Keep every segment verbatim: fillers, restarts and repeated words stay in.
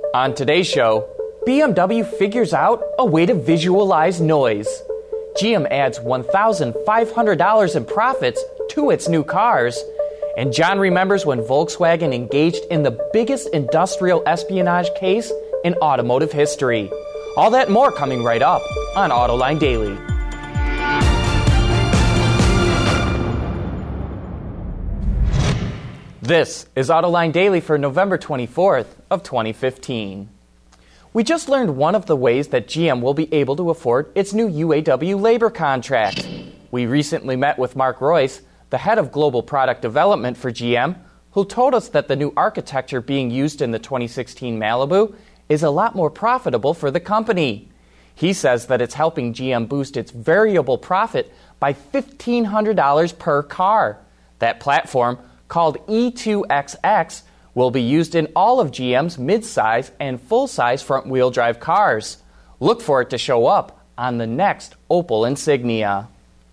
On today's show, B M W figures out a way to visualize noise. G M adds one thousand five hundred dollars in profits to its new cars. And John remembers when Volkswagen engaged in the biggest industrial espionage case in automotive history. All that and more coming right up on Autoline Daily. This is Autoline Daily for November twenty-fourth of twenty fifteen. We just learned one of the ways that G M will be able to afford its new U A W labor contract. We recently met with Mark Royce, the head of global product development for G M, who told us that the new architecture being used in the twenty sixteen Malibu is a lot more profitable for the company. He says that it's helping G M boost its variable profit by fifteen hundred dollars per car. That platform, called E two X X, will be used in all of G M's mid-size and full-size front-wheel drive cars. Look for it to show up on the next Opel Insignia.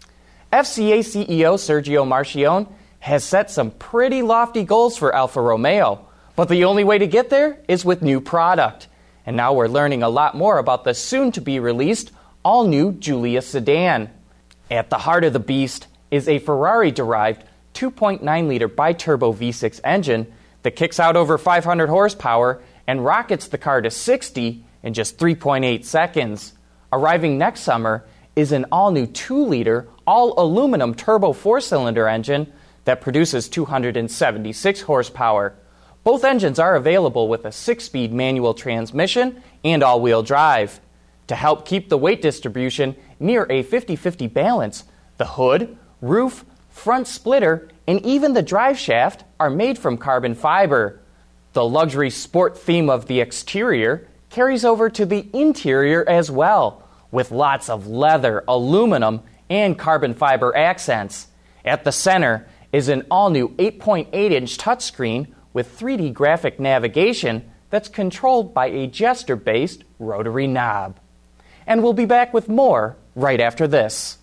F C A C E O Sergio Marchionne has set some pretty lofty goals for Alfa Romeo, but the only way to get there is with new product. And now we're learning a lot more about the soon-to-be-released all-new Giulia sedan. At the heart of the beast is a Ferrari-derived two point nine liter bi-turbo V six engine that kicks out over five hundred horsepower and rockets the car to sixty in just three point eight seconds. Arriving next summer is an all-new two liter, all-aluminum turbo four-cylinder engine that produces two hundred seventy-six horsepower. Both engines are available with a six-speed manual transmission and all-wheel drive. To help keep the weight distribution near a fifty-fifty balance, the hood, roof, front splitter, and even the drive shaft are made from carbon fiber. The luxury sport theme of the exterior carries over to the interior as well, with lots of leather, aluminum, and carbon fiber accents. At the center is an all-new eight point eight inch touchscreen with three D graphic navigation that's controlled by a gesture-based rotary knob. And we'll be back with more right after this.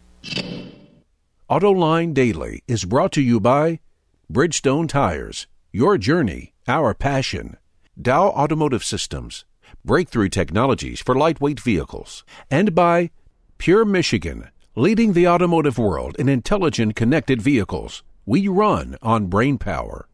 Autoline Daily is brought to you by Bridgestone Tires, your journey, our passion. Dow Automotive Systems, breakthrough technologies for lightweight vehicles. And by Pure Michigan, leading the automotive world in intelligent connected vehicles. We run on brain power.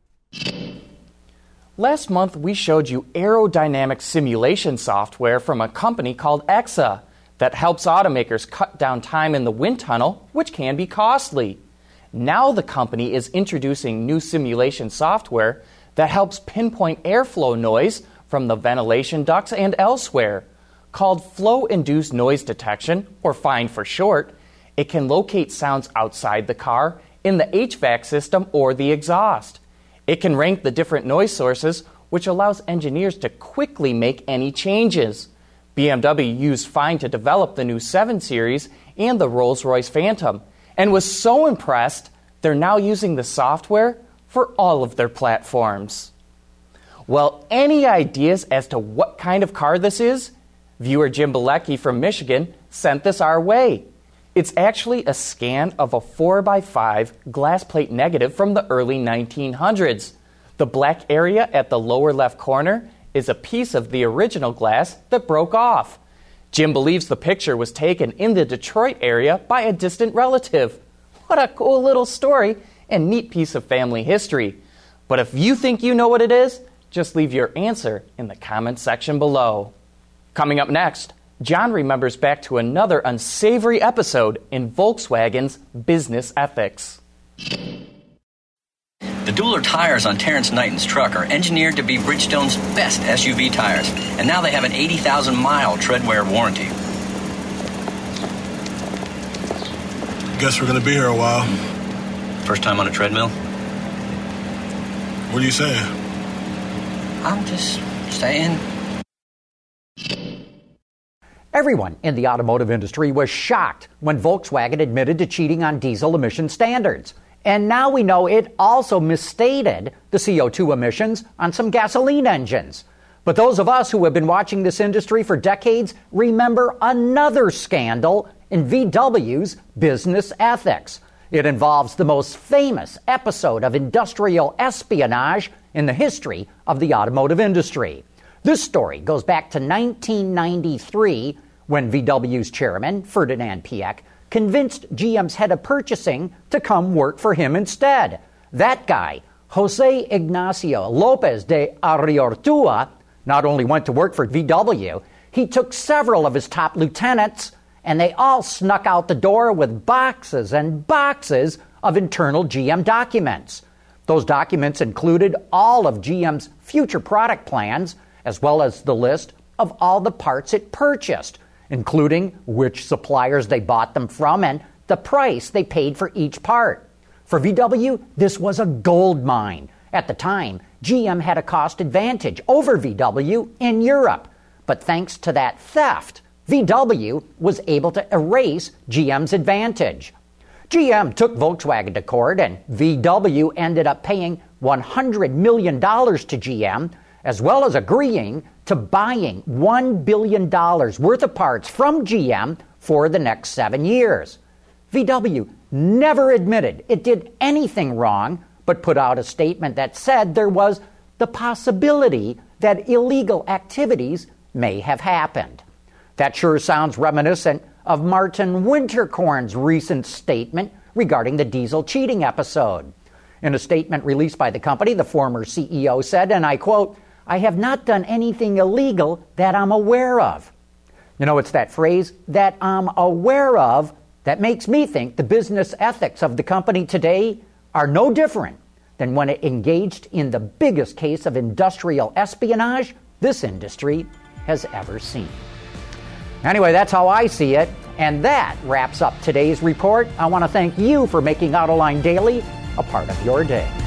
Last month, we showed you aerodynamic simulation software from a company called E X A that helps automakers cut down time in the wind tunnel, which can be costly. Now the company is introducing new simulation software that helps pinpoint airflow noise from the ventilation ducts and elsewhere. Called Flow-Induced Noise Detection, or FIND for short, it can locate sounds outside the car, in the H V A C system, or the exhaust. It can rank the different noise sources, which allows engineers to quickly make any changes. B M W used FIND to develop the new seven series and the Rolls-Royce Phantom, and was so impressed, they're now using the software for all of their platforms. Well, any ideas as to what kind of car this is? Viewer Jim Bilecki from Michigan sent this our way. It's actually a scan of a four by five glass plate negative from the early nineteen hundreds. The black area at the lower left corner is a piece of the original glass that broke off. Jim believes the picture was taken in the Detroit area by a distant relative. What a cool little story and neat piece of family history. But if you think you know what it is, just leave your answer in the comments section below. Coming up next, John remembers back to another unsavory episode in Volkswagen's business ethics. The Dueler tires on Terrence Knighton's truck are engineered to be Bridgestone's best S U V tires, and now they have an eighty thousand mile tread-wear warranty. Guess we're going to be here a while. First time on a treadmill? What are you saying? I'm just saying. Everyone in the automotive industry was shocked when Volkswagen admitted to cheating on diesel emission standards. And now we know it also misstated the C O two emissions on some gasoline engines. But those of us who have been watching this industry for decades remember another scandal in V W's business ethics. It involves the most famous episode of industrial espionage in the history of the automotive industry. This story goes back to nineteen ninety-three when V W's chairman, Ferdinand Piëch, convinced G M's head of purchasing to come work for him instead. That guy, Jose Ignacio Lopez de Arriortua, not only went to work for V W, he took several of his top lieutenants, and they all snuck out the door with boxes and boxes of internal G M documents. Those documents included all of G M's future product plans, as well as the list of all the parts it purchased, including which suppliers they bought them from and the price they paid for each part. For V W, this was a gold mine. At the time, G M had a cost advantage over V W in Europe. But thanks to that theft, V W was able to erase G M's advantage. G M took Volkswagen to court, and V W ended up paying one hundred million dollars to G M, as well as agreeing to buying one billion dollars worth of parts from G M for the next seven years. V W never admitted it did anything wrong, but put out a statement that said there was the possibility that illegal activities may have happened. That sure sounds reminiscent of Martin Winterkorn's recent statement regarding the diesel cheating episode. In a statement released by the company, the former C E O said, and I quote, "I have not done anything illegal that I'm aware of." You know, it's that phrase, that I'm aware of, that makes me think the business ethics of the company today are no different than when it engaged in the biggest case of industrial espionage this industry has ever seen. Anyway, that's how I see it, and that wraps up today's report. I want to thank you for making Autoline Daily a part of your day.